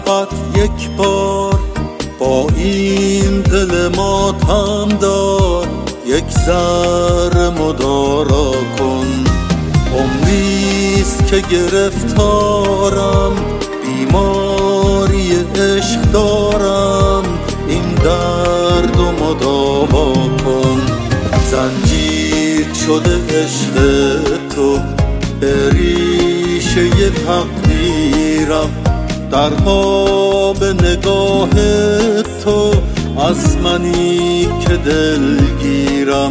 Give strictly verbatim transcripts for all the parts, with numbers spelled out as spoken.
فقط یک بار با این دل ماتم دار یک ذره مدارا کن. عمریست که گرفتارم، بیماری عشق دارم، این درد و مداوا کن. زنجیر شده عشق تو به ریشه تقدیرم، در خواب نگاه تو از منی که دلگیرم.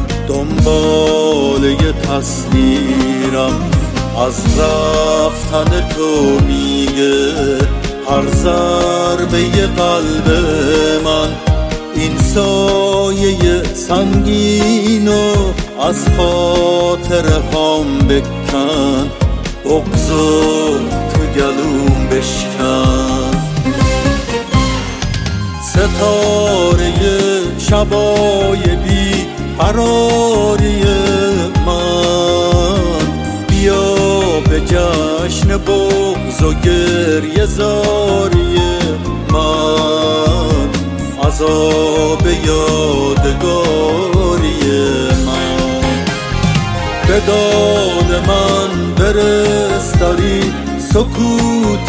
دنبال یه تصویرم از رفتن تو میگه هر ضربه قلب من. این سایه سنگینو از خاطر هم بکن، بغضو تو گلوم بشکن. ستاره شبای بی قراری من، بیا به جشن بغض و گریه زاری من، عذاب یادگاری من. به داد من برس در این سکوت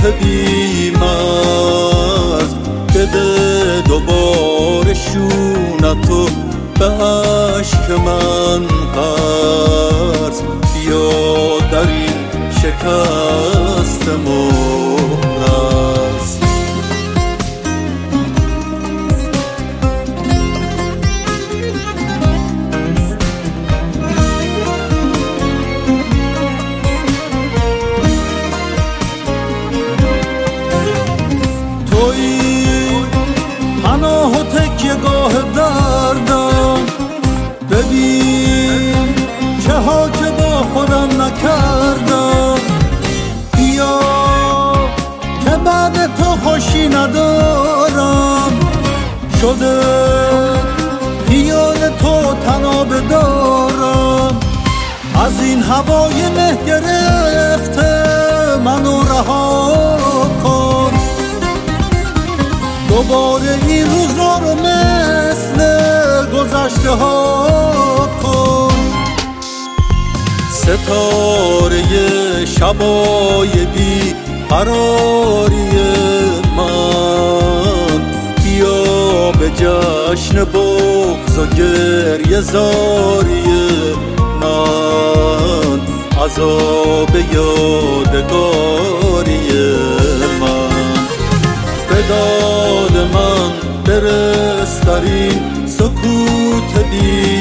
بی‌مرز، بده دوباره شونتو به عشق من قرض. بیا در این شکست مهرز. پناه و تکیه گاه دردم، ببین چه ها که با خودم نکردم. بیا که بعد تو خوشی ندارم، شده خیال تو تناب دارم. از این هوای مه گرفته منو رها کن، دوباره این روزا رو مثل گذشته ها کن. ستاره شبای بی قراری من، بیا به جشن بغض و گریه زاری من، عذاب یادگاری من. به داد من برس در این سکوت بی